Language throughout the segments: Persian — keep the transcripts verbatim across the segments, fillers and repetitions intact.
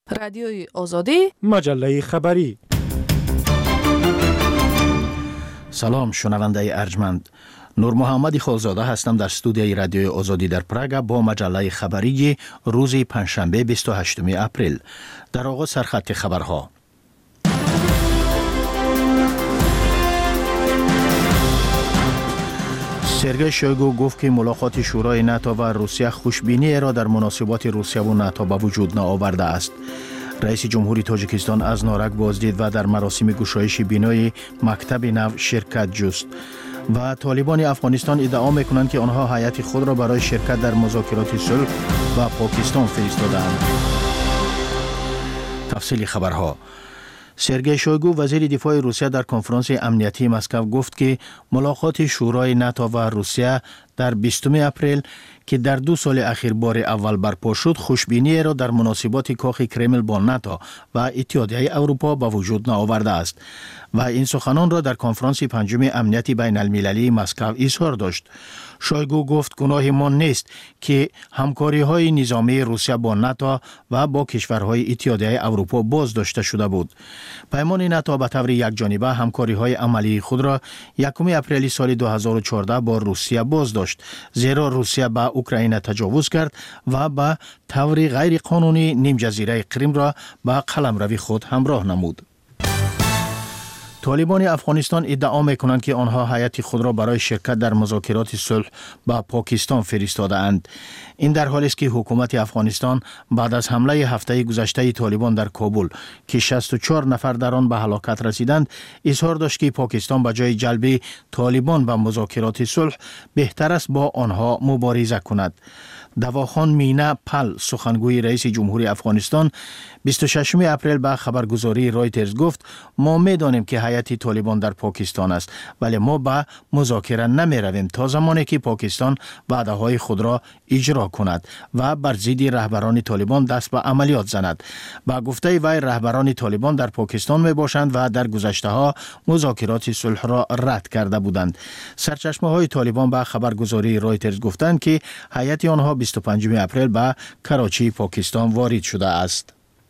رادیوی آزادی، مجله خبری. سلام شنونده ارجمند. نور محمد خالزاده هستم در استودیوی رادیوی آزادی در پراگ با مجله خبری روز پنجشنبه بیست و هشتم اپریل. در آغاز سرخط خبرها. سرگئی شویگو گفت که ملاقات شورای ناتو و روسیه خوشبینی را در مناسبات روسیه و ناتو به وجود نآورده است. رئیس جمهوری تاجیکستان از نارک بازدید و در مراسم گشایش بینای مکتب نو شرکت جست. و طالبان افغانستان ادعا میکنند که آنها هیئت خود را برای شرکت در مذاکرات صلح و پاکستان فرستادند. تفصیل خبرها. سرگئی شویگو وزیر دفاع روسیه در کنفرانس امنیتی مسکو گفت که ملاقات شورای ناتو و روسیه در بیستم اپریل که در دو سال اخیر بار اول برپا شد خوشبینی را در مناسبات کاخ کرمل با ناتو و اتحادیه اروپا به وجود نآورده است و این سخنان را در کنفرانس پنجم امنیتی بین المللی مسکو اظهار داشت. شویگو گفت گناه ما نیست که همکاری های نظامی روسیه با ناتو و با کشورهای اتحادیه اروپا باز داشته شده بود. پیمان ناتو به طور یکجانبه همکاری های عملی خود را یکم اپریل سال دو هزار و چهارده با روسیه باز داشت، زیرا روسیه به اوکراین تجاوز کرد و به طور غیر قانونی نیم جزیره کریم را به قلمرو خود همراه نمود. طالبان افغانستان ادعا میکنند که آنها هیئت خود را برای شرکت در مذاکرات صلح با پاکستان فرستاده اند. این در حالی است که حکومت افغانستان بعد از حمله هفته گذشته طالبان در کابل که شصت و چهار نفر در آن به هلاکت رسیدند اظهار داشت که پاکستان به جای جلب طالبان به مذاکرات صلح بهتر است با آنها مبارزه کند. دواخان مینا پل سخنگوی رئیس جمهوری افغانستان بیست و ششم اپریل به خبرگزاری رایترز گفت ما میدانیم که هیئت طالبان در پاکستان است، ولی ما به مذاکره نمی رویم تا زمانی که پاکستان وعده های خود را اجرا کند و بر ضد رهبران طالبان دست به عملیات زند. با گفته وی رهبران طالبان در پاکستان می باشند و در گذشته ها مذاکرات صلح را رد کرده بودند. سرچشمه های طالبان به خبرگزاری رایترز گفتند که هیئت آنها بیست و پنجم اپریل به کراچی پاکستان وارد شده است.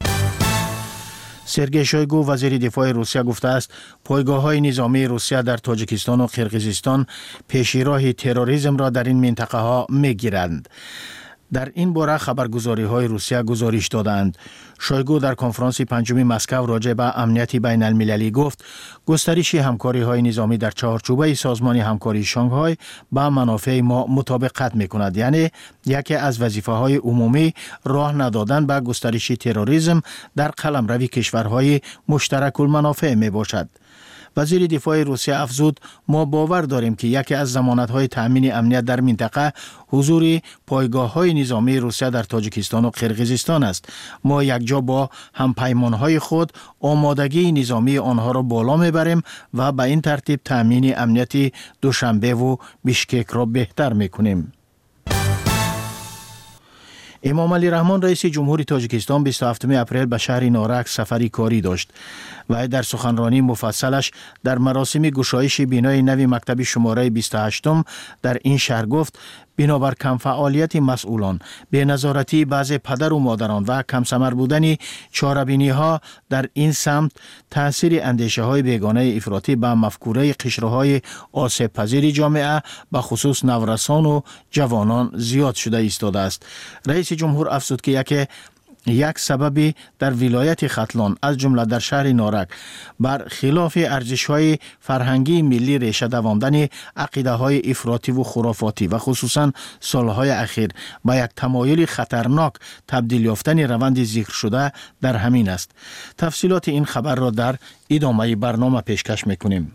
سرگئی شویگو وزیر دفاع روسیه گفته است پایگاه‌های نظامی روسیه در تاجیکستان و قرقیزستان پیشراه تروریسم را در این منطقه ها می‌گیرند. در این باره خبرگزاری های روسیه گزارش دادند. شویگو در کنفرانس پنجم مسکو راجع به امنیت بین المللی گفت گسترش همکاری های نظامی در چارچوبه سازمان همکاری شانگهای با منافع ما مطابقت می کند، یعنی یکی از وظیفه های عمومی راه ندادن به گسترش تروریسم در قلمرو کشورهای مشترک المنافع می باشد. وزیر دفاع روسیه افزود ما باور داریم که یکی از ضمانت‌های تأمین امنیت در منطقه حضور پایگاه‌های نظامی روسیه در تاجیکستان و قرقیزستان است. ما یکجا با همپیمان‌های خود آمادگی نظامی آنها را بالا می‌بریم و به این ترتیب تأمین امنیت دوشنبه و بیشکک را بهتر می‌کنیم. امام علی رحمان رئیس جمهوری تاجیکستان بیست و هفتم اپریل به شهر نارک سفری کاری داشت و در سخنرانی مفصلش در مراسم گشایش بینای نوی مکتب شماره بیست و هشت در این شهر گفت بنابر کم فعالیت مسئولان، بی‌نظارتی بعض پدر و مادران و کم ثمر بودن چاره‌بینی ها در این سمت تأثیر اندیشه های بیگانه افراطی به مفکوره قشرهای آسیب پذیر جامعه به خصوص نورسان و جوانان زیاد شده ایستاده است. رئیس جمهور افزود که یک یک سبب در ولایت ختلان از جمله در شهر نارک بر خلاف ارزش‌های فرهنگی ملی ریشه دواندن عقیده‌های افراطی و خرافاتی و خصوصاً سالهای اخیر با یک تمایل خطرناک تبدیل یافتن روند ذکر شده در همین است. تفصیلات این خبر را در ادامه برنامه پیشکش می‌کنیم.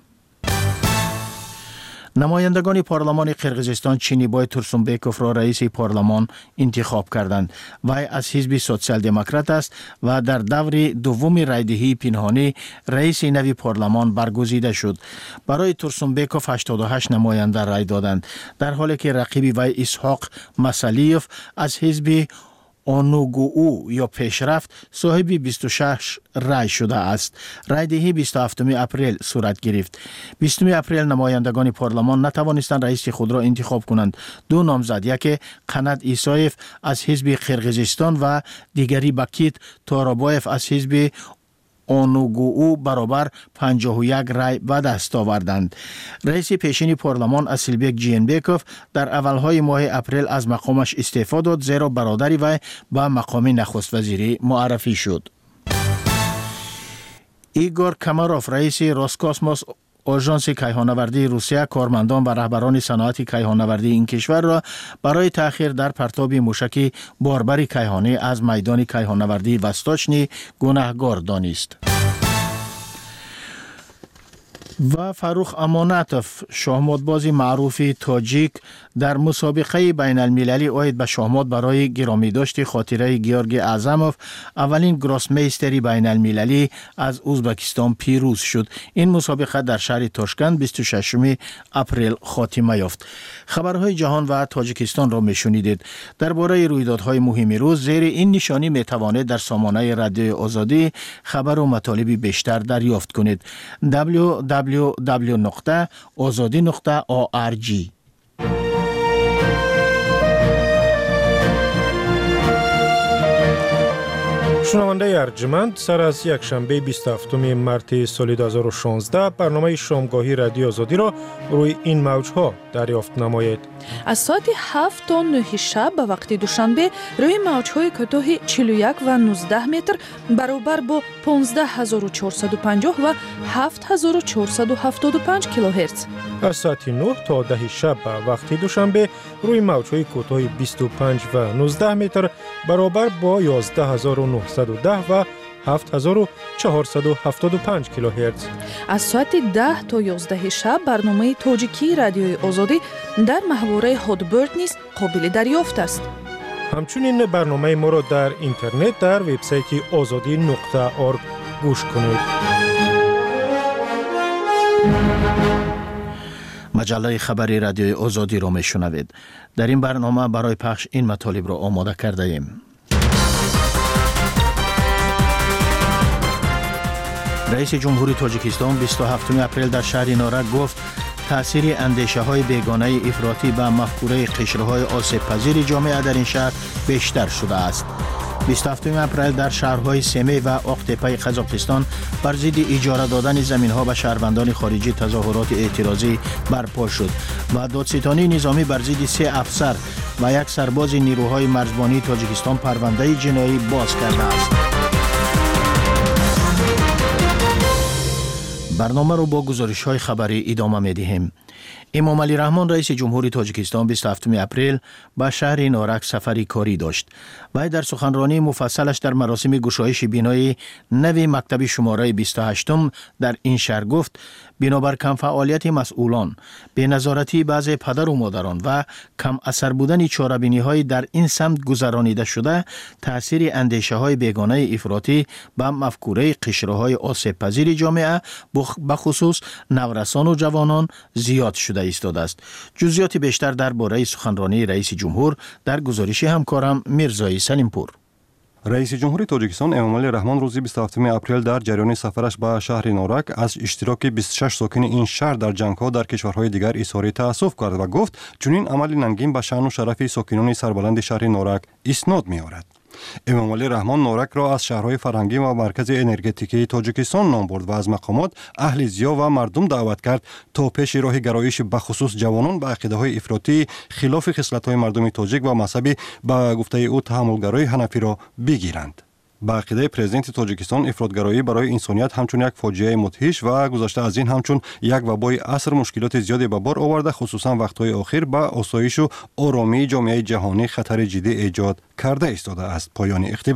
نمایندگان پارلمان قرقیزستان چینیبای تورسونبکوف را رئیس پارلمان انتخاب کردند. وی از حزب سوسیال دموکرات است و در دور دوم رایدهی پنهانی رئیس نوی پارلمان برگزیده شد. برای تورسونبکوف هشتاد و هشت نماینده رای دادند، در حالی که رقیب وی اسحاق مسلیوف از حزب اونوگوو یا پیشرفت صاحب بیست و شش رای شده است. رای دهی بیست و هفتم اپریل صورت گرفت. بیستم اپریل نمایندگان پارلمان نتوانستند رئیس خود را انتخاب کنند. دو نامزد، یکی قنات ایسایف از حزب قرقیزستان و دیگری بکیت تارابایف از حزب اونوگوو برابر پنجاه و یک رای به دست آوردند. رئیس پیشین پارلمان اسیلبک جینبکوف در اولهای ماه اپریل از مقامش استعفا داد، زیرا برادری وی به مقام نخست وزیری معرفی شد. ایگور کماروف رئیس روسکوسموس آژانس کیهانوردی روسیه کارمندان و رهبران صنعت کیهانوردی این کشور را برای تأخیر در پرتاب موشک باربر کیهانی از میدان کیهانوردی وستاچنی گناهکار دانست. و فروخ امانتوف شاهمادباز معروف تاجیک در مسابقه بین المللی عاید به شاهمات برای گرامی داشت خاطره گیورگی اعظموف اولین گراسمیستری بین المللی از ازبکستان پیروز شد. این مسابقه در شهر تاشکند بیست و ششم اپریل خاتمه یافت. خبرهای جهان و تاجیکستان را میشنیدید. درباره رویدادهای مهم روز زیر این نشانی میتوانید در سامانه رادیوی آزادی خبر و مطالب بیشتر دریافت کنید. دبلیو دبلیو دبلیو نقطه آزادی نقطه او آر جی. شنونده ارجمند، سر از یک شنبه بیست و هفتم مارس سال دو هزار و شانزده برنامه شامگاهی رادیو آزادی را روی این موجها دریافت نمایید. از ساعت هفت تا نه شب به وقت دوشنبه روی موجهای کوتاه چهل و یک و نوزده متر برابر با پانزده هزار و چهارصد و پنجاه و هفت هزار و چهارصد و هفتاد و پنج کیلوهرتز. از ساعت نه تا ده شب به وقت دوشنبه روی موجهای کوتاه بیست و پنج و نوزده متر برابر با یازده هزار و نهصد و ده و هفت هزار و چهارصد و هفتاد و پنج کیلوهرتز. از ساعت ده تا یازده شب برنامه تاجیکی رادیوی آزادی در محوره هادبرد نیز قابل دریافت است. همچنین برنامه ما را در اینترنت در وبسایت آزادی نقطه اورگ گوش کنید. مجله خبری رادیوی آزادی را میشنوید. در این برنامه برای پخش این مطالب را آماده کرده ایم. رئیس جمهوری تاجیکستان بیست و هفتم اپریل در شهر نارک گفت تأثیر اندیشه های بیگانه افراطی به مفکوره قشرهای آسیب پذیر جامعه در این شهر بیشتر شده است. بیست و هفتم اپریل در شهرهای سمی و آقتپه قزاقستان بر ضد اجاره دادن زمین‌ها به شهروندان خارجی تظاهرات اعتراضی برپا شد و دادستانی نظامی بر ضد سه افسر و یک سرباز نیروهای مرزبانی تاجیکستان پرونده جنایی باز کرده است. برنامه رو با گزارش‌های خبری ادامه می‌دهیم. امام علی رحمان رئیس جمهوری تاجیکستان بیست و هفتم اپریل به شهر نارک سفری کاری داشت. وی در سخنرانی مفصلش در مراسم گشایش بینای نوی مکتب شماره بیست و هشت در این شهر گفت بنابر کم فعالیت مسئولان، بی‌نظارتی بعضی پدر و مادران و کم اثر بودن چاره‌بینی‌های در این سمت گذرانیده شده، تأثیر اندیشه‌های بیگانه افراطی به مفکوره قشرهای آسیب پذیر جامعه به خصوص نورسان و جوانان زیاد شده ایستاده است. جزئیات بیشتر درباره سخنرانی رئیس جمهور در گزارش همکارم میرزایی سلیمپور. رئیس جمهوری تاجیکستان امام علی رحمان روز بیست و هفتم اپریل در جریان سفرش به شهر نارک از اشتراک بیست و شش ساکن این شهر در جنگ‌ها در کشورهای دیگر اظهار تأسف کرد و گفت چنین عمل ننگین به شأن و شرف ساکنان سربلند شهر نارک اسناد می‌آورد. امام علی رحمان نارک را از شهرهای فرهنگی و مرکز انرژتیکی تاجیکستان نام برد و از مقامات اهل ضیا و مردم دعوت کرد تا پیش راه گرایش به خصوص جوانان به عقیده‌های افراطی خلاف خصلت‌های مردم تاجیک و مذهبی به گفته او تحملگرای حنفی را بگیرند. با عقیده پرزیدنت تاجیکستان افراطگرایی برای انسانیت همچون یک فاجعه مدهش و گذشته از این همچون یک وبای عصر مشکلات زیادی به بار آورده، خصوصا وقت‌های اخیر به آسایش و آرامی جامعه جهانی خطر جدی ایجاد کرده ایستاده است. پایان اقتباس.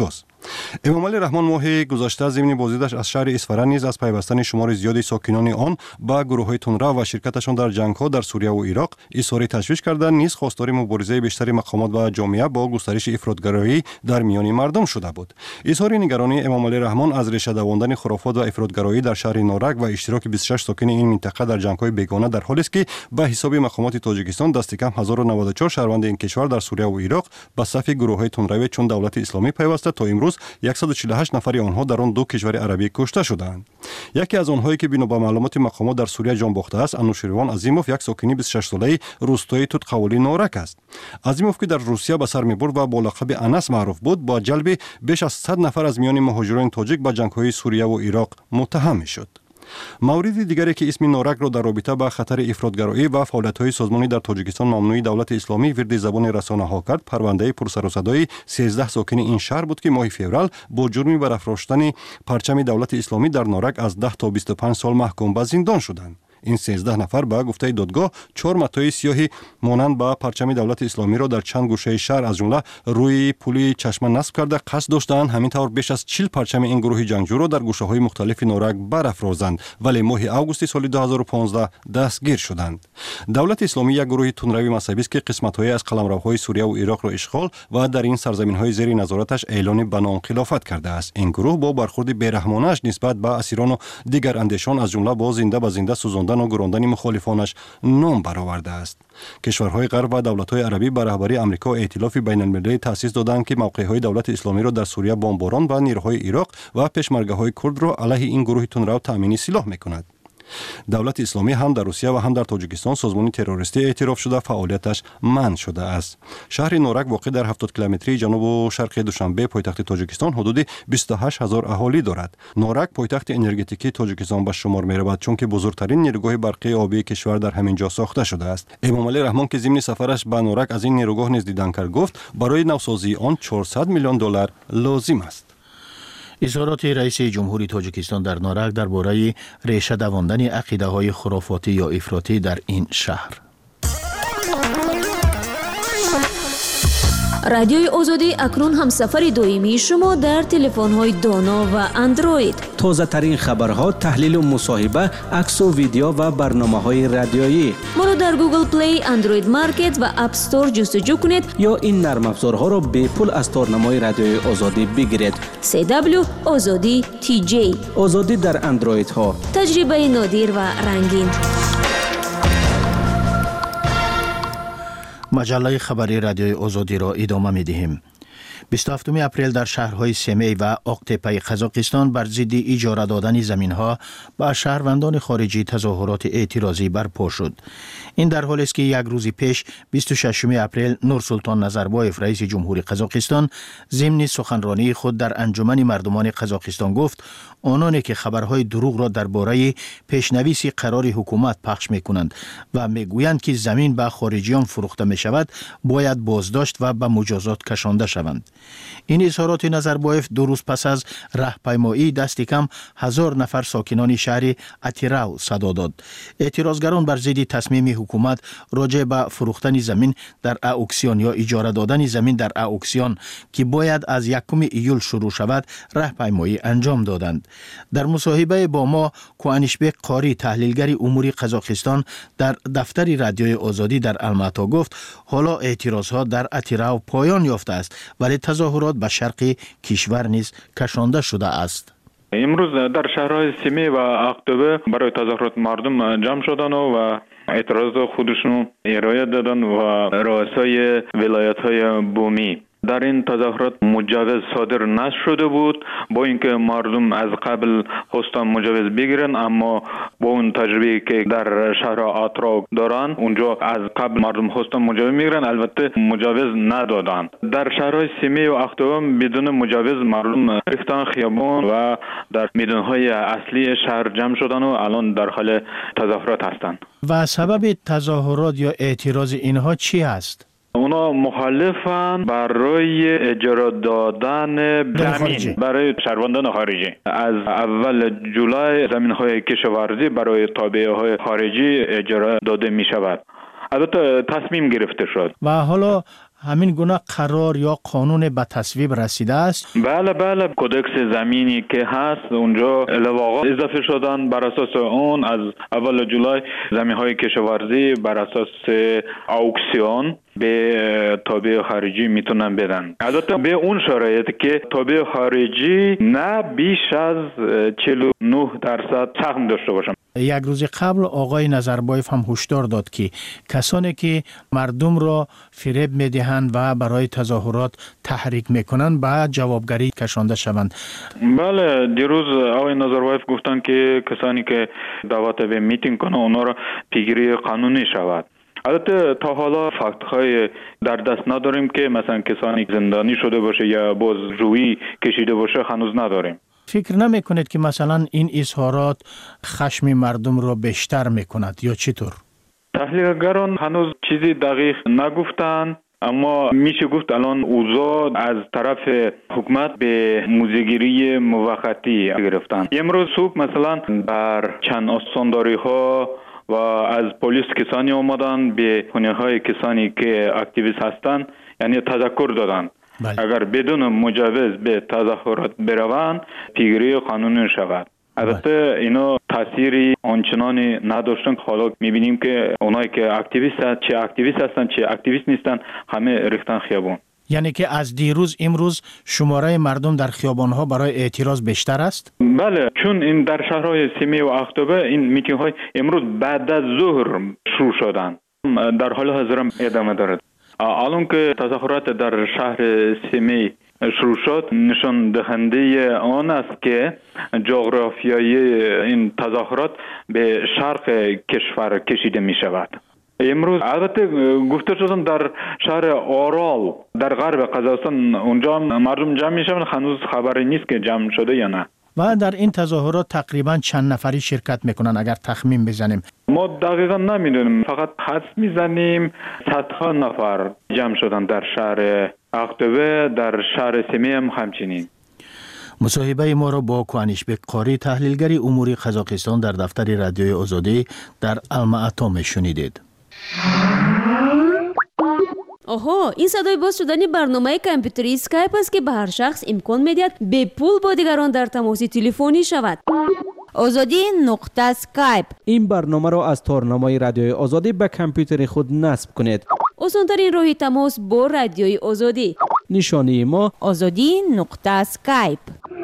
امامعلی رحمان ماه گذشته ضمن بازدیدش از شهر اصفهان نیز از پیوستن شمار زیادی ساکنان آن با گروه‌های تندرو و شرکتشان در جنگ‌ها در سوریه و عراق اظهار تشویش کردند، نیز خواستار مبارزه بیشتر مقامات و جامعه با گسترش افراطگرایی در میان مردم شده بود. اظهار نگرانی امامعلی رحمان از ریشه دواندن خرافات و افراطگرایی در شهر نورک و اشتراک بیست و شش ساکن این منطقه در جنگ‌های بیگانه در حالی است که به حساب مقامات تاجیکستان دست کم هزار و نود و چهار شهروند این کشور در سوریه و عراق به صف گروه‌های تندرو چون دولت اسلامی پیوسته تا امروز صد و چهل و هشت نفر آنها در آن دو کشور عربی کشته شدند. یکی از آنهایی که بنا به معلومات مقامات در سوریه جان باخته است، انوشیروان عظیموف، یک ساکن بیست و شش ساله روستای توتقولی نورک است. عظیموف که در روسیه به سر میبرد و با لقب انس معروف بود، با جلب بیش از صد نفر از میان مهاجران تاجیک به جنگ‌های سوریه و عراق متهم می‌شد. مورد دیگری که اسم نورک را در رابطه با خطر افراطگرایی و فعالیت‌های سازمانی در تاجیکستان ممنوعی دولت اسلامی ورد زبان رسانه‌ها کرد، پرونده پرسر و صدای سیزده ساکن این شهر بود که ماه فوریه با جرم برافراشتن پرچم دولت اسلامی در نورک از ده تا بیست و پنج سال محکوم به زندان شدند. این سیزده نفر به گفته دادگاه چهار متای سیاهی مانند با پرچم دولت اسلامی را در چند گوشه شهر از جمله روی پل چشمه نصب کرده قصد داشتند همینطور بیش از چهل پرچم این گروه جنگجو را در گوشه‌های مختلف نورک برافرازند، ولی ماه آگوست سال دو هزار و پانزده دستگیر شدند. دولت اسلامی یک گروه تندروی مذهبی است که قسمت‌های از قلمروهای سوریه و عراق را اشغال و در این سرزمین‌های زیر نظارتش اعلان بنا خلافت کرده است. این گروه با برخورد بی‌رحمانه‌اش نسبت به اسیران و دیگر اندیشان از جمله با زنده به زنده سوزاندن و گراندن مخالفانش نام برآورده است. کشورهای غرب و دولت‌های عربی به رهبری آمریکا و ائتلاف بین‌المللی تأسیس دادند که موقع‌های دولت اسلامی را در سوریه بمباران و نیروهای عراق و پشمرگه‌های کرد را علیه این گروه تندرو تامین سلاح می‌کند. دولت اسلامی هم در روسیه و هم در تاجیکستان سازمان تروریستی اعتراف شده فعالیتش منع شده است. شهر نورک واقع در هفتاد کیلومتری جنوب و شرق دوشنبه پایتخت تاجیکستان حدود بیست و هشت هزار اهالی دارد. نورک پایتخت انرژتیکی تاجیکستان به شمار می‌رود چون که بزرگترین نیروگاه برقی آبی کشور در همین جا ساخته شده است. امامعلی رحمان که ضمن سفرش به نورک از این نیروگاه نیز دیدن کرد، گفت برای نوسازی آن چهارصد میلیون دلار لازم است. اظهارات رئیس جمهوری تاجیکستان در نورک درباره ریشه دواندن عقیده‌های خرافاتی یا افراطی در این شهر. رادیوی آزادی اکنون هم سفر دائمی شما در تلفن‌های دانا و اندروید. تازه ترین خبرها، تحلیل و مصاحبه، عکس و ویدیو و برنامه‌های رادیویی. ما رو در گوگل پلی، اندروید مارکت و اپ استور جستجو کنید یا این نرم افزارها را به پول از تارنمای رادیوی آزادی بگیرید. سی دبلیو آزادی تی جی. آزادی در اندروید ها. تجربه نادر و رنگین. مجله خبری رادیوی آزادی را ادامه می دهیم. بیست و هفتم اپریل در شهرهای سمی و آقتپه قزاقستان بر ضد اجاره دادن زمین‌ها به شهروندان خارجی تظاهرات اعتراضی برپا شد. این در حالی است که یک روز پیش بیست و ششم اپریل نورسلطان نظربایف رئیس جمهوری قزاقستان ضمن سخنرانی خود در انجمن مردمان قزاقستان گفت آنانی که خبرهای دروغ را درباره پیشنویس قرار حکومت پخش می‌کنند و می‌گویند که زمین به خارجیان فروخته می‌شود باید بازداشت و به مجازات کشانده شوند. این اظهارات نظربایف دو روز پس از راهپیمایی دست کم هزار نفر ساکنان شهر اتیراو صدا داد. اعتراضگران بر ضد تصمیم حکومت راجع به فروختن زمین در اکسیون یا اجاره دادن زمین در اکسیون که باید از یکم ایول شروع شود راهپیمایی انجام دادند. در مصاحبه با ما کوانشبک قاری تحلیلگر امور قزاقستان در دفتر رادیوی آزادی در الماتا گفت حالا اعتراضها در اتیراو پایان یافته است ولی تظاهرات به شرق کشور نیز کشانده شده است. امروز در شهرهای سمی و آقتپه برای تظاهرات مردم جمع شدن و اعتراض خودشون ارائه دادن و رؤسای ولایت‌های بومی. در این تظاهرات مجوز صادر نشده بود، با اینکه مردم از قبل خواستن مجوز بگیرن، اما با اون تجربه که در شهر آتراو دارن اونجا از قبل مردم خواستن مجوز میگیرن، البته مجوز ندادن. در شهرهای سمی و آقتپه بدون مجوز مردم ریختن خیابان و در میدانهای اصلی شهر جمع شدن و الان در حال تظاهرات هستند. و سبب تظاهرات یا اعتراض اینها چی است؟ اونا مخالفن برای اجاره دادن زمین برای شهروندان خارجی. از اول جولای زمین‌های کشاورزی برای تابعه‌های خارجی اجاره داده می شود. البته تصمیم گرفته شد و حالا همین گونه قرار یا قانون به تصویب رسیده است؟ بله بله، کدکس زمینی که هست اونجا لواقا اضافه شدن. بر اساس اون از اول جولای زمین‌های کشاورزی بر اساس آکسیون به تابع خارجی میتونن بدن. البته به اون شرایط که تابع خارجی نه بیش از چهل و نه درصد سهم داشته باشن. یک روز قبل آقای نظربایف هم هشدار داد که کسانی که مردم را فریب میدهند و برای تظاهرات تحریک میکنند به جوابگری کشانده شوند. بله، دیروز آقای نظربایف گفتن که کسانی که دعوت به میتینگ کنند اونا را پیگیری قانونی شود. البته تا حالا فکت های در دست نداریم که مثلا کسانی زندانی شده باشه یا بازجویی کشیده باشه، هنوز نداریم. فکر نمی کنید که مثلا این اظهارات خشم مردم را بیشتر می کند یا چطور؟ تحلیلگران هنوز چیزی دقیق نگفتن، اما میشه گفت الان اوضاع از طرف حکومت به موضع‌گیری موقتی گرفتن. امروز صبح مثلا بر چند استانداری ها و از پلیس کسانی آمدن به خانه های کسانی که اکتیویست هستند، یعنی تذکر دادن بله. اگر بدون مجوز به تظاهرات بروند پیگیری قانونی شود. البته اینا تأثیری آنچنانی نداشتن. حالا میبینیم که اونایی که اکتیویست هستند، چه اکتیویست هستند چه اکتیویست نیستن، همه ریختن خیابان. یعنی که از دیروز امروز شماره مردم در خیابان‌ها برای اعتراض بیشتر است؟ بله، چون این در شهرهای سیمی و اختوبه این میتینگ های امروز بعد از ظهر شروع شدن، در حال حاضر هم ادامه دارد. الان که تظاهرات در شهر سیمی شروع شد، نشان دهنده آن است که جغرافیای این تظاهرات به شرق کشور کشیده می شود. امروز البته گفته شدن در شهر آرال در غرب قزاقستان اونجا مردم جمع می شوند، هنوز خبری نیست که جمع شده یا نه. و در این تظاهرات تقریبا چند نفری شرکت میکنن اگر تخمین بزنیم؟ ما دقیقا نمیدونیم، فقط حدس میزنیم صدها نفر جمع شدن در شهر اختوبه، در شهر سیمی هم همچنین. مصاحبه ما را با کوانیشبک قاری، تحلیلگری امور قزاقستان در دفتر رادیوی آزادی در المعطا میشنیدید. آها، این صدای باز شدن برنامه کامپیوتری اسکایپ است که به هر شخص امکان میدهد به پول با دیگران در تماس تلفنی شود. آزادی نقطه اسکایپ. این برنامه را از تارنمای رادیوی آزادی به کامپیوتر خود نصب کنید. آسان‌ترین راه تماس با رادیوی آزادی. نشانی ما آزادی نقطه اسکایپ.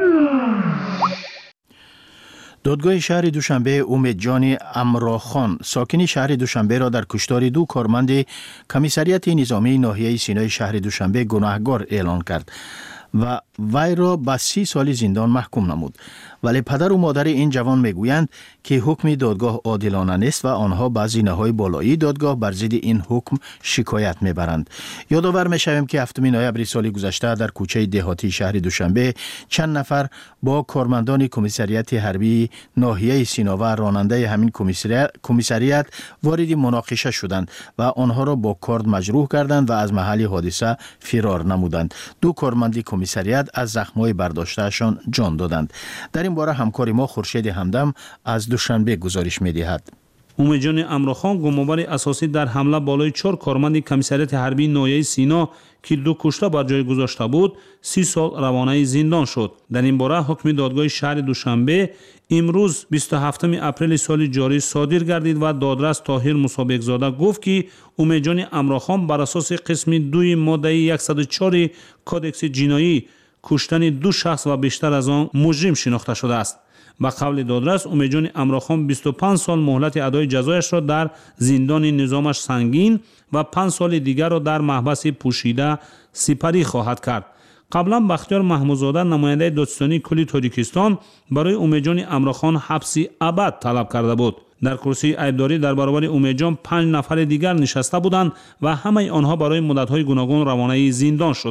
دادگاه شهر دوشنبه امیدجان امراخان ساکن شهر دوشنبه را در کشتار دو کارمند کمیسریت نظامی ناحیه سینای شهر دوشنبه گناهکار اعلان کرد و وی را به سی سال زندان محکوم نمود. ولی پدر و مادر این جوان میگویند که حکم دادگاه عادلانه نیست و آنها به زینه‌های بالایی دادگاه بر ضد این حکم شکایت میبرند. یادآور میشویم که هفتم نوامبر سال گذشته در کوچه دهاتی شهر دوشنبه چند نفر با کارمندان کمیسریت حربی ناحیه سینا و راننده همین کمیسریت وارد مناقشه شدند و آنها را با کارد مجروح کردند و از محل حادثه فرار نمودند. دو کارمند کمیسریت از زخم‌های برداشتهشان جان دادند. در این باره همکار ما خورشید همدم از دوشنبه گزارش می‌دهد. امیدجان امراخان گمانبر اساسی در حمله بالای چهار کارمند کمیسریت حربی ناحیه سینا که دو کشته بر جای گذاشته بود سی سال روانه زندان شد. در این باره حکم دادگاه شهر دوشنبه امروز بیست و هفتم اپریل سال جاری صادر گردید و دادرس طاهر مصابکزاده گفت که امیدجان امراخان بر اساس قسم دو ماده صد و چهار کدکس جنایی کشتن دو شخص و بیشتر از آن مجرم شناخته شده است. با قول دادرس امیدجان امراخان بیست و پنج سال مهلت ادای جزایش را در زندان نظامش سنگین و پنج سال دیگر را در محبس پوشیده سپری خواهد کرد. قبلا بختیار محمودزاده نماینده دادستانی کلی تاجیکستان برای امیدجان امراخان حبسی ابد طلب کرده بود. در کرسی عیبداری در برابر امیدجان پنج نفر دیگر نشسته بودند و همه آنها برای مدت‌های گوناگون روانه زندان شدند.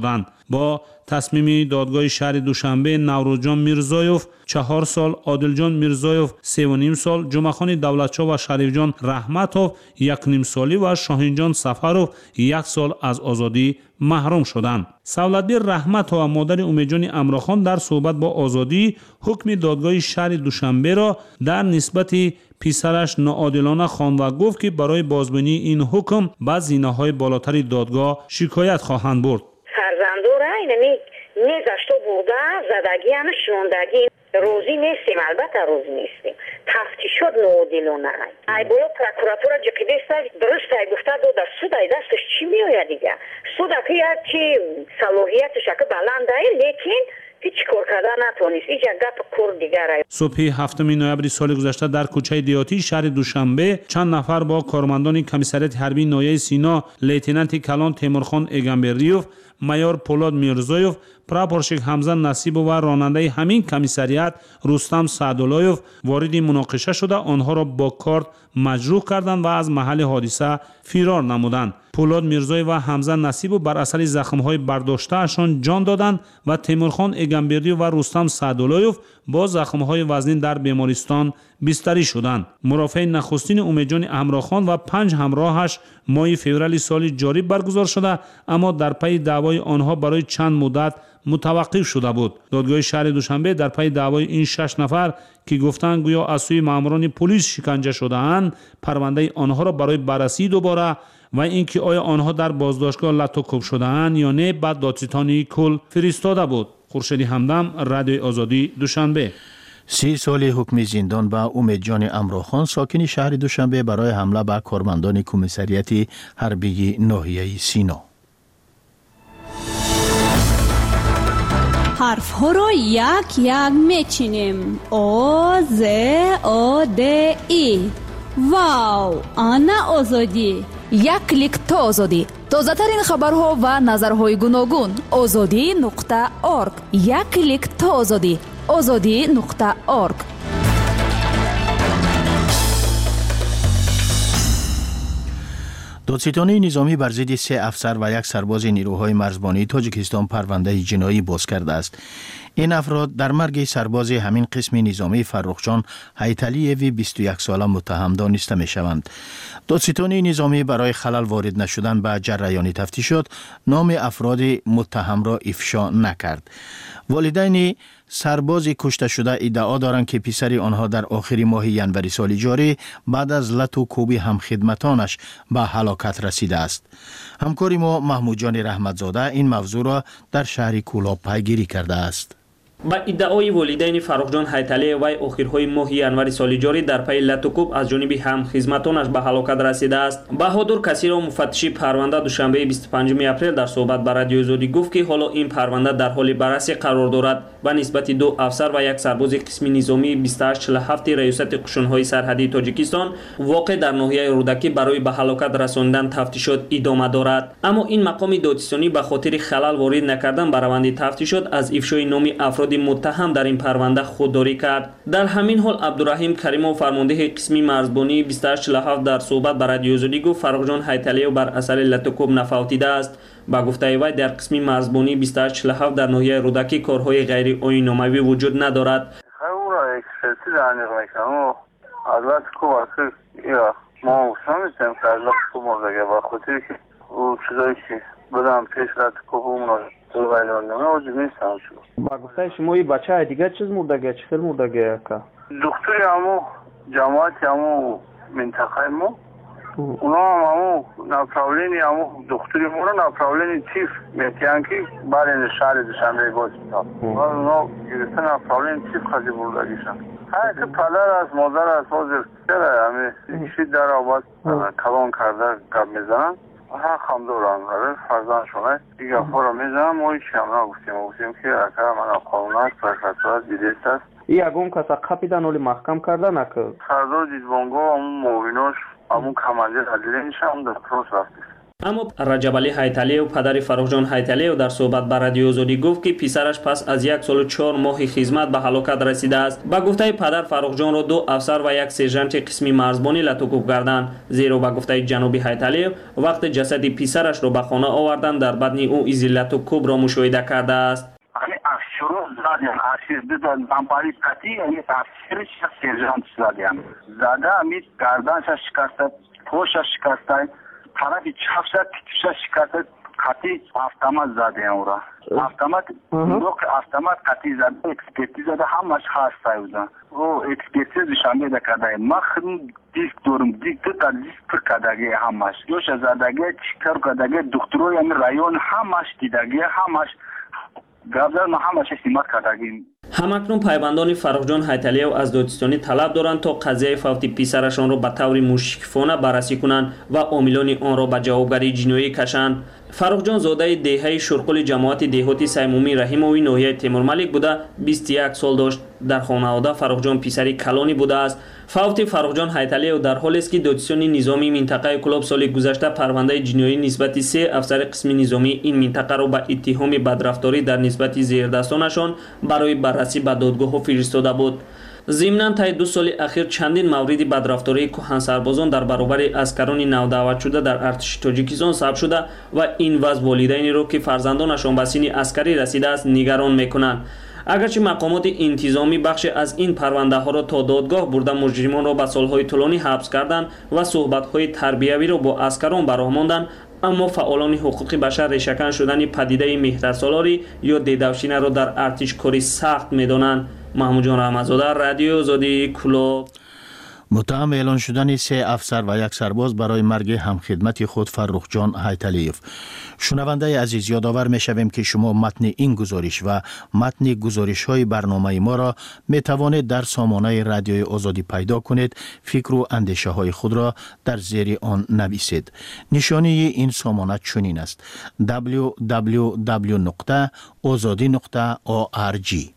با تصمیم دادگاه شهر دوشنبه نوروزجان میرزایوف چهار سال، عادلجان میرزایوف سه و نیم سال، جمعخان دولتشاه و شریفجان رحمتوف یک نیم سالی و شاهینجان سفروف یک سال از آزادی محروم شدند. سولتبی رحمتوف و مادر امیدجان امراخان در صحبت با آزادی حکم دادگاه شهر دوشنبه را در نسبت پسرش ناعادلانه خواند و گفت که برای بازبینی این حکم به زینه‌های بالاتر دادگاه شکایت خواهند برد. فرزندو را اینمی نیزشتو بوده زدگی همه شوندگی روزی نیستیم، البته روزی نیستیم. تفتیشات ناعادلانه ای بالا پروکوراتور جقیدست درست ای گفته دو در سود ای دستش چی میآید دیگه سود که چی صلاحیتش که بلنده ای لیکن هیچ کار کردن نتونست. ایچ گپ کور دیگر. صبح هفتم نوامبر سال گذشته در کوچه دیاتی شهر دوشنبه چند نفر با کارمندان کمیسریات حربی ناحیه سینا، لیتنانت کلان تیمورخان ایگانبریوف، مایور پولاد میرزایوف، پراپورشک حمزه نصیب و راننده همین کمیسریات رستم سعداللهیف وارد مناقشه شده آنها را با کارت مجروح کردند و از محل حادثه فرار نمودند. پولاد میرزایوف و حمزه نصیب بر اثر زخم‌های برداشته‌شان جان دادند و تیمورخان ایگانبریوف و رستم سعداللهیف با زخم‌های وزنی در بیمارستان بستری شدند. مرافع نخستین امیدجان امراخان و پنج همراهش ماه فوریه سال جاری برگزار شده اما در پی دعوای آنها برای چند مدت متوقف شده بود. دادگاه شهر دوشنبه در پی دعوای این شش نفر که گفتند گویا از سوی ماموران پلیس شکنجه شده‌اند پرونده آنها را برای بررسی دوباره و اینکه آیا آنها در بازداشتگاه لطوکوب شده‌اند یا نه بعد دادستانی کل فرستاده بود. خورشید همدم، رادیو آزادی، دوشنبه. سی سال حکم زندان به امیدجان امراخان ساکن شهر دوشنبه برای حمله به کارمندان کمیسریات حربی ناحیه سینا. حرف ها را یک یک میچینیم. او ز او د ای. واو، آنا آزادی. یک کلیک تا آزادی. تازه ترین خبرها و نظرهای گوناگون. آزادی نقطه ارگ. یک کلیک تا آزادی. آزادی نقطه ارگ. دادستانی نظامی بر ضد سه افسر و یک سرباز نیروهای مرزبانی تاجیکستان پرونده جنایی باز کرده است. این افراد در مرگ سرباز همین قسم نظامی فرخجان حیتلیوی بیست و یک ساله متهم دانسته می شوند. دادستانی نظامی برای خلل وارد نشدن به جریان تفتیشات نام افراد متهم را افشا نکرد. والدین سرباز کشته شده ادعا دارند که پسر آنها در آخر ماه ژانویه سال جاری بعد از لط و کوب همخدمتانش به هلاکت رسیده است. همکار ما محمود جان رحمتزاده این موضوع را در شهر کولاب پیگیری کرده است. با ادعای والدین فرخجان حیتلی وی آخرهای ماه ژانویه سال جاری در پی لط و کوب از جانب همخدمتانش به هلاکت رسیده است. بهادر کسی را مفتشی پرونده دوشنبه بیست و پنجم اپریل در صحبت با رادیو آزادی گفت که حالا این پرونده در حال بررسی قرار دارد و نسبت دو افسر و یک سرباز قسم نظامی بیست و هشت چهل و هفت ریاست قشون‌های سرحدی تاجیکستان واقع در ناحیه رودکی برای به هلاکت رساندن تفتیشات ادامه دارد. اما این مقام دادستانی به خاطر خلل وارد نکردن به روند تفتیشات از افشای نام افراد متهم در این پرونده خودداری کرد. در همین حال عبدالرحیم کریمov فرمانده قسمی مرزبانی بیست و هشت چهل و هفت در صحبت با رادیو آزادی گفت فرخجان حیتلیو بر اثر لط و کوب نفوتیده است. با گفته وی در قسمی مرزبانی بیست و هشت چهل و هفت در ناحیه رودکی کارهای غیر آیین‌ناموی وجود ندارد. او را اکسپرتیز انجام میکنم. البته کوب اصلا یا ما می‌فهمیم که از لط کوب مرده با خاطر که او چیزایی که بدم پیش لط کوب اون تو ویلانه اوج نیستم شو. با گفته شما این بچه دیگه چیز مردگه چه خیلی مردگه که دکتری همو جماعت همو منطقه ما اونا هم همو نپراولینی همو دکتری ما رو نپراولینی چیف میتیان که برای شهر دوشنبه باز میتاب اونا گرسته نپراولینی چیف خواهی بردگیشن هر که پدر از مادر از بازر چرا همه ایشی در آباد کلان کرده گب میزنن حق هم دارن برای فرزن شونه دیگه افا را میزنم ما هیچی هم نگفتیم گفتیم که اکر من قانون است پرکتورات دیدیست است ای اگه کسا قپیدن ولی محکم کرده نکرد سردار دیدبانگاه همون مویناش همون کمالی عدیده میشه هم در پروس رفتیست аммо раҷабалӣ ҳайталиев падари фаррухҷон ҳайталиев дар суҳбат ба радиои озодӣ гуфт ки писараш пас аз як солу чор моҳи хизмат ба ҳалокат расидааст. ба гуфтаи падар фаррухҷонро ду афсар ва як сержанти қисми марзбонӣ латукуб карданд. зеро ба гуфтаи ҷаноби ҳайталиев вақте ҷасади писарашро ба хона оварданд дар бадни ӯ изи латукубро мушоҳида кардааст. شروع زدیم ارشیو بدن بمباری کتی یعنی ارشیوش سرجان زدیم زده امید گردنش شکسته پوشش شکسته طرفی چپش کتفش شکسته کتی автомат زدیم او را автомат نوک автомат کتی زده اکسپرتیز زده همش هسته بودن او اکسپرتیز شامل کرده ما خیلی دیسک دارم دیسک دو تا دیسک پر کردگی همش یوش زدگی چیکار کردگی دکتروی یعنی رایون همش دیدگی همش ҳамакнун пайвандони фаррухҷон ҳайталиев аз додистонӣ талаб доранд то қазияи фавти писарашонро ба таври мушрикона баррасӣ кунанд ва омилони онро ба ҷавобгарии ҷиноӣ кашанд. фаррухҷон зодаи деҳаи шурқули ҷамоати деҳоти саймумии раҳимови ноҳияи темурмалик буда бисту як сол дошт. дар хонавода фаррухҷон писари калонӣ будааст. фавти фаррухҷон ҳайталиев дар ҳолест ки додистони низомии минтақаи кӯлоб соли гузашта парвандаи ҷиноӣ нисбати се афсари қисми низомии ин минтақаро ба иттиҳоми бадрафторӣ дар нисбати зердастонашон барои баррасӣ ба додгоҳҳо фиристода буд. зимнан таи ду соли ахир чандин мавриди бадрафтории кӯҳансарбозон дар баробари аскарони навдаъватшуда дар артиши тоҷикистон сабт шуда ва ин вазъ волидайнеро ки фарзандонашон ба синни аскарӣ расидааст нигарон мекунанд. агарчи мақомоти интизомӣ бахше аз ин парвандаҳоро то додгоҳ бурда муҷримонро ба солҳои тӯлонӣ ҳабс карданд ва суҳбатҳои тарбиявиро бо аскарон ба роҳ монданд, аммо фаъолони ҳуқуқи башар решакан шудани падидаи меҳтарсолорӣ ё дедавшинаро дар артиш кори сахт медонанд. маҳмудҷон раҳматзода, радиои озодии Кӯлоб. متهم اعلان شدن سه افسر و یک سرباز برای مرگ همخدمت خود فرخجان هیتلیف. شنونده عزیز، یادآور می‌شویم که شما متن این گزارش و متن گزارش‌های برنامه ما را می‌توانید در سامانه رادیوی آزادی پیدا کنید. فکر و اندیشه‌های خود را در زیر آن نویسید. نشانی این سامانه چنین است: دبلیو دبلیو دبلیو نقطه آزادی نقطه او آر جی.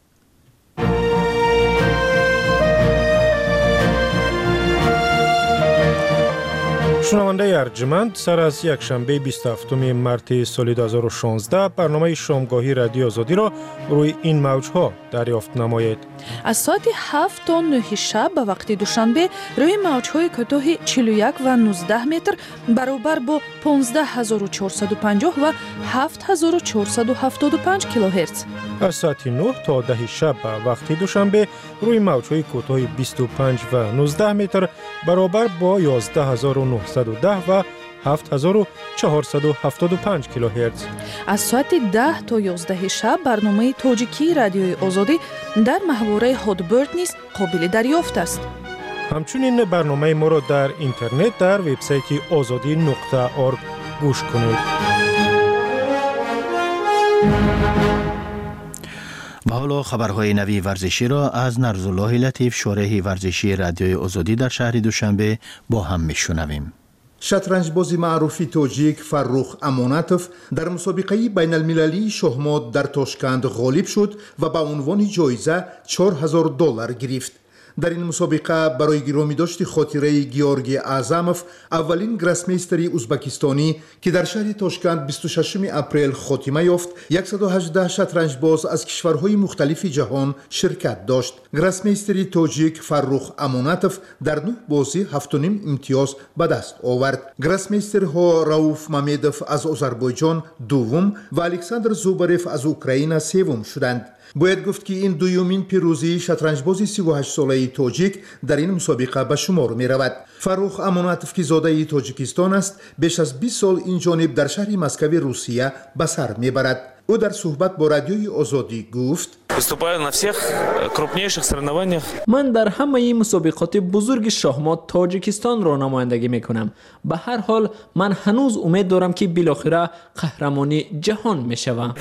شنونده ارجمند، سر از یک شنبه بیست و هفتم مارس سال دو هزار و شانزده برنامه شامگاهی رادیو آزادی را روی این موجها دریافت نمایید. از ساعت هفت تا نه شب به وقت دوشنبه روی موجهای کوتاه چهل و یک و نوزده متر برابر با پانزده هزار و چهارصد و پنجاه و هفت هزار و چهارصد و هفتاد و پنج کیلوهرتز. از ساعت نه تا ده شب به وقت دوشنبه روی موجهای کوتاه بیست و پنج و نوزده متر برابر با یازده هزار و نهصد و ده و هفت هزار و چهارصد و هفتاد و پنج کیلوهرتز. از ساعت ده تا یازده شب برنامه تاجیکی رادیوی آزادی در محوره هادبرد نیز قابل دریافت است. همچنین برنامه ما را در اینترنت در وبسایت آزادی نقطه آرگ گوش کنید. و حالا خبرهای نوی ورزشی را از نرزالله لطیف، شارح ورزشی رادیوی آزادی در شهر دوشنبه با هم میشنویم. شطرنجباز معروف تاجیک فرخ امانتوف در مسابقه بین المللی شهمات در تاشکند غالب شد و به عنوان جایزه چهار هزار دلار گرفت. در این مسابقه برای گرامی داشت خاطره گیورگی اعظموف، اولین گراسمیستری ازبکستانی که در شهر تاشکند بیست و ششم اپریل خاتمه یافت، صد و هجده شطرنجباز از کشورهای مختلف جهان شرکت داشت. گراسمیستری تاجیک فرخ امانتوف در نه بازی هفت و نیم امتیاز به دست آورد. گراسمیسترها راوف مامیدوف از آذربایجان دوم و الکساندر زوبارف از اوکراین سوم شدند. باید گفت که این دومین پیروزی شطرنجباز سی و هشت ساله تاجیک در این مسابقه به شمار می رود. فرخ امانتوف که زاده تاجیکستان است، بیش از بیست سال این جانب در شهر مسکو روسیه به سر می برد. او در صحبت با رادیوی آزادی گفت: من در همه مسابقات بزرگ شахмат تاجیکستان را نمایندگی میکنم. به هر حال من هنوز امید دارم که بالاخره قهرمانی جهان میشوم.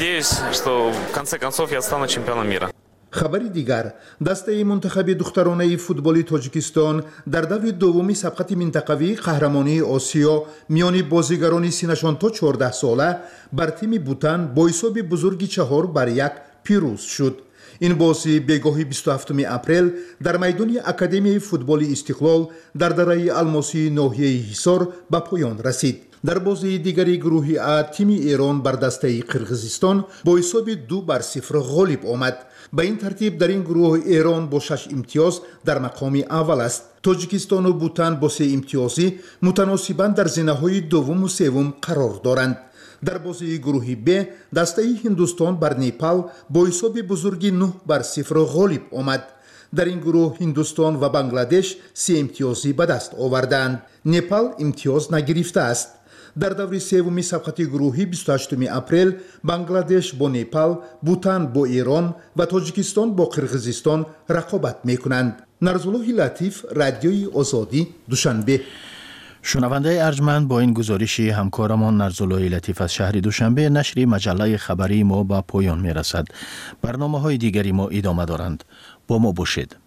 خبری دیگر، دسته منتخب دخترانه فوتبال تاجیکستان در دور دومی سبقت منطقوی قهرمانی آسیا میان بازیگران سنشان تا چهارده ساله بر تیم بوتان با حساب بزرگی چهار بر یک پیروز شد. این بازی بگاهی بیست و هفتم اپریل در میدان اکادمی فوتبال استقلال در دره الماسی ناحیه حصار به پایان رسید. در بازی دیگری گروه ا تیم ایران بر دسته قرقیزستان با حساب دو بر صفر غالب آمد. به این ترتیب در این گروه ایران با شش امتیاز در مقام اول است. تاجیکستان و بوتان با سه امتیازی متناسباً در زینه‌های دوم و سوم قرار دارند. در بازی گروه ب دسته هندوستان بر نیپال با حساب بزرگی نه بر صفر غالب آمد. در این گروه هندوستان و بنگلادش سه امتیازی به دست آوردند. نیپال امتیاز نگرفته است. در دور سوم سبقت گروهی بیست و هشتم اپریل بنگلادش با نیپال، بوتان با ایران و تاجیکستان با قرقیزستان رقابت میکنند. نرزالله لطیف، رادیوی آزادی، دوشنبه. شنونده ارجمند، با این گزارشی همکارمان نرزالله لطیف از شهر دوشنبه نشر مجله خبری ما به پایان میرسد. برنامه های دیگری ما ادامه دارند. با ما باشید.